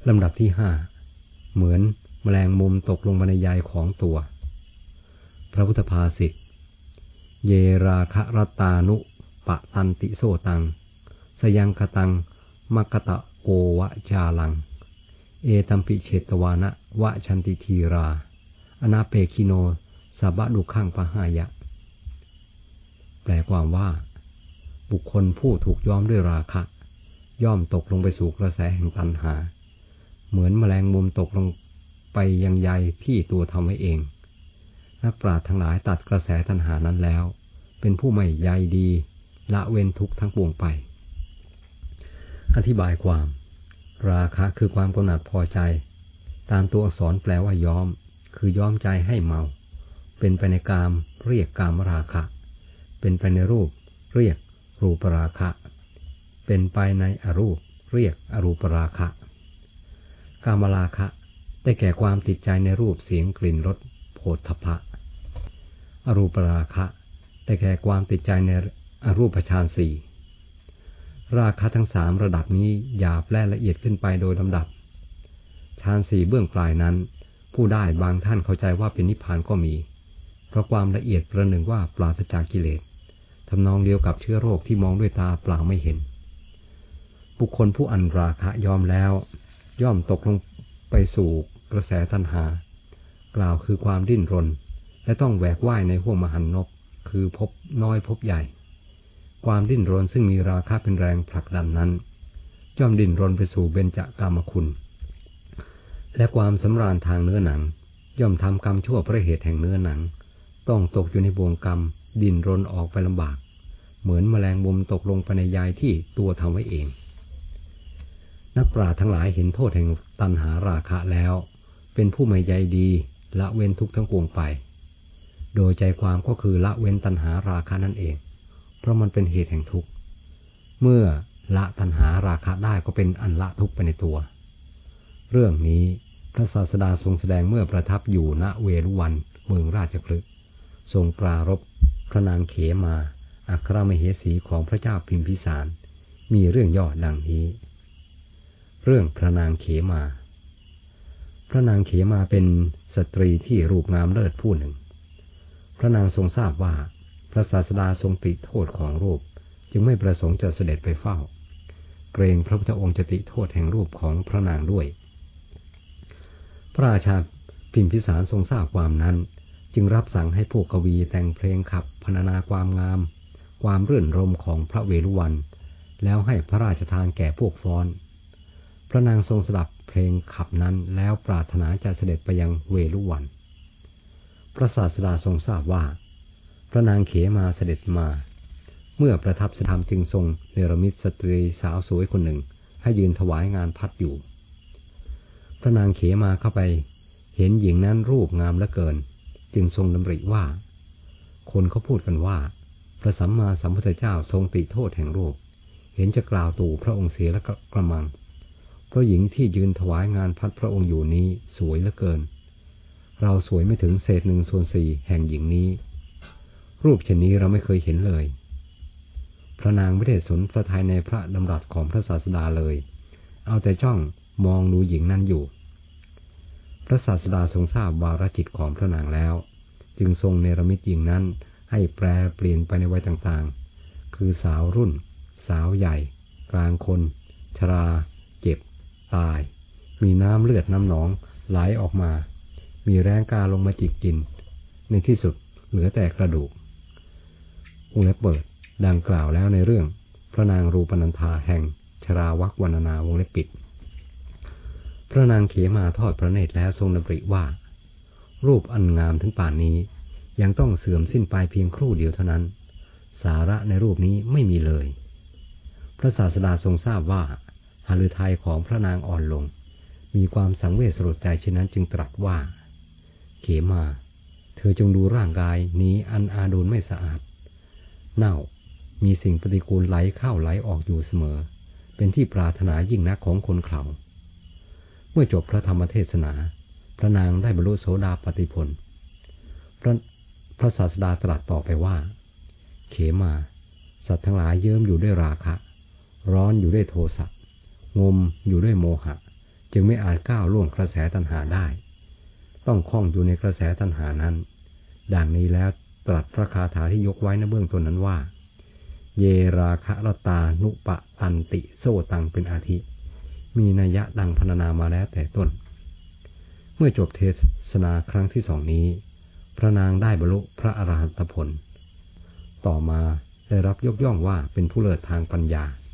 ลำดับที่ห้าเหมือนแมลงมุมตกลงในใยของตัวพระพุทธภาษิตเยราคะรัตตานุปะตันติโสตังสยังคตังมัคคตะโกวะจาลังเอตัมปิเชตวานะวะชันติทีราอนาเปคิโนสัพพดุขังปหายะแปลความว่าบุคคลผู้ถูกย้อมด้วยราคะย่อมตกลงไปสู่กระแสแห่งตัณหาเหมือนแมลงมุมตกลงไปยังใยที่ตัวทำไว้เองนักปราชญ์ทั้งหลายตัดกระแสตัณหานั้นแล้วเป็นผู้ไม่ใยดีละเว้นทุกข์ทั้งปวงไปอธิบายความราคะคือความกำหนัดพอใจตามตัวอักษรแปลว่าย้อมคือย้อมใจให้เมาเป็นไปในกามเรียกกามราคะเป็นไปในรูปเรียกรูปราคะเป็นไปในอรูปเรียกอรูปราคะกามราคะได้แก่ความติดใจในรูปเสียงกลิ่นรสโผฏฐัพพะอรูปราคะได้แก่ความติดใจในอรูปฌานสี่ราคะทั้งสามระดับนี้หยาบและละเอียดขึ้นไปโดยลำดับฌานสี่เบื้องปลายนั้นผู้ได้บางท่านเข้าใจว่าเป็นนิพพานก็มีเพราะความละเอียดประหนึ่งว่าปราศจากกิเลสทำนองเดียวกับเชื้อโรคที่มองด้วยตาเปล่าไม่เห็นบุคคลผู้อันราคะยอมแล้วย่อมตกลงไปสู่กระแสตัณหากล่าวคือความดิ้นรนและต้องแหวกว่ายในห้วงมหันนบคือภพน้อยภพใหญ่ความดิ้นรนซึ่งมีราคะเป็นแรงผลักดันนั้นย่อมดิ้นรนไปสู่เบญจกามคุณและความสำราญทางเนื้อหนังย่อมทำกรรมชั่วเพราะเหตุแห่งเนื้อหนังต้องตกอยู่ในบ่วงกรรมดิ้นรนออกไปลำบากเหมือนแมลงมุมตกลงไปในใยที่ตัวทำไว้เองนักปราชญ์ทั้งหลายเห็นโทษแห่งตัณหาราคะแล้วเป็นผู้ไม่ใยดีละเว้นทุกข์ทั้งปวงไปโดยใจความก็คือละเว้นตัณหาราคะนั่นเองเพราะมันเป็นเหตุแห่งทุกข์เมื่อละตัณหาราคะได้ก็เป็นอันละทุกข์ไปในตัวเรื่องนี้พระศาสดาทรงแสดงเมื่อประทับอยู่ณเวรุวันเมืองราชคฤห์ทรงปรารภพระนางเขมาอัครมเหสีของพระเจ้าพิมพิสารมีเรื่องย่อดังนี้เรื่องพระนางเขมาพระนางเขมาเป็นสตรีที่รูปงามเลิศผู้หนึ่งพระนางทรงทราบว่าพระศาสดาทรงติโทษของรูปจึงไม่ประสงค์จะเสด็จไปเฝ้าเกรงพระพุทธองค์จะติโทษแห่งรูปของพระนางด้วยพระราชาพิมพิสารทรงทราบความนั้นจึงรับสั่งให้พวกกวีแต่งเพลงขับพรรณนาความงามความรื่นรมของพระเวฬุวันแล้วให้พระราชทานแก่พวกฟ้อนพระนางทรงสดับเพลงขับนั้นแล้วปรารถนาจะเสด็จไปยังเวฬุวันพระศาสดาทรงทราบว่าพระนางเขมาเสด็จมาเมื่อประทับสถานจึงทรงเนรมิตสตรีสาวสวยคนหนึ่งให้ยืนถวายงานพัดอยู่พระนางเขมาเข้าไปเห็นหญิงนั้นรูปงามเหลือเกินจึงทรงดำริว่าคนเขาพูดกันว่าพระสัมมาสัมพุทธเจ้าทรงติโทษแห่งรูปเห็นจะกล่าวตู่พระองค์เสียและกระมังเพราะหญิงที่ยืนถวายงานพัดพระองค์อยู่นี้สวยเหลือเกินเราสวยไม่ถึงเศษ1/4แห่งหญิงนี้รูปเช่นนี้เราไม่เคยเห็นเลยพระนางไม่ได้สนพระทัยในพระดำรัสของพระศาสดาเลยเอาแต่จ้องมองดูหญิงนั้นอยู่พระศาสดาทรงทราบวาระจิตของพระนางแล้วจึงทรงเนรมิตหญิงนั้นให้แปรเปลี่ยนไปในวัยต่างๆคือสาวรุ่นสาวใหญ่กลางคนชราเจ็บตายมีน้ำเลือดน้ำหนองไหลออกมามีแรงกาลงมาจิกกินในที่สุดเหลือแต่กระดูกวงเล็บเปิดดังกล่าวแล้วในเรื่องพระนางรูปนันธาแห่งชราวักวรรณนาวงเล็บปิดพระนางเขมาทอดพระเนตรแล้วทรงดำริว่ารูปอันงามถึงป่านนี้ยังต้องเสื่อมสิ้นไปเพียงครู่เดียวเท่านั้นสาระในรูปนี้ไม่มีเลยพระศาสดาทรงทราบว่าหฤทัยของพระนางอ่อนลงมีความสังเวชสลดใจเช่นนั้นจึงตรัสว่าเขมาเธอจงดูร่างกายนี้อันอาดูลไม่สะอาดเน่ามีสิ่งปฏิกูลไหลเข้าไหลออกอยู่เสมอเป็นที่ปรารถนายิ่งนักของคนเขาเมื่อจบพระธรรมเทศนาพระนางได้บรรลุโสดาปัตติผลพระศาสดาตรัสต่อไปว่าเขมาสัตว์ทั้งหลายเยิ้มอยู่ด้วยราคะร้อนอยู่ด้วยโทสะงมอยู่ด้วยโมหะจึงไม่อาจก้าวล่วงกระแสตัณหาได้ต้องคล้องอยู่ในกระแสตัณหานั้นดังนี้แล้วตรัสพระคาถาที่ยกไว้ในเบื้องต้นนั้นว่าเยราคะรตานุปะตันติโซตังเป็นอาทิมีนัยยะดังพรรณนามาแล้วแต่ต้นเมื่อจบเทศนาครั้งที่2นี้พระนางได้บรรลุพระอรหันตผลต่อมาได้รับยกย่องว่าเป็นผู้เลิศทางปัญญา